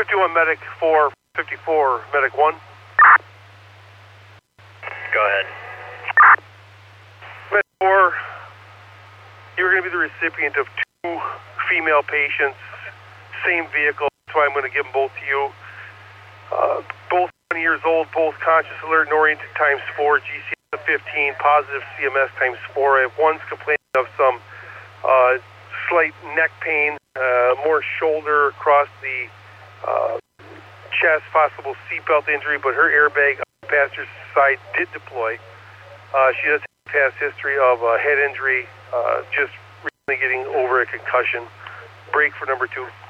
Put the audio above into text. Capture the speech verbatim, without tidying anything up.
two on medic four fifty-four, medic one. Go ahead. Medic four, you're going to be the recipient of two female patients, same vehicle, that's why I'm going to give them both to you. Uh, both twenty years old, both conscious, alert, and oriented times four, G C S fifteen, positive C M S times four. I have one's complaining of some uh, slight neck pain, uh, more shoulder across the uh, chest, possible seatbelt injury, but her airbag on the passenger side did deploy. Uh, she does have a past history of uh, head injury, uh, just recently getting over a concussion. Break for number two.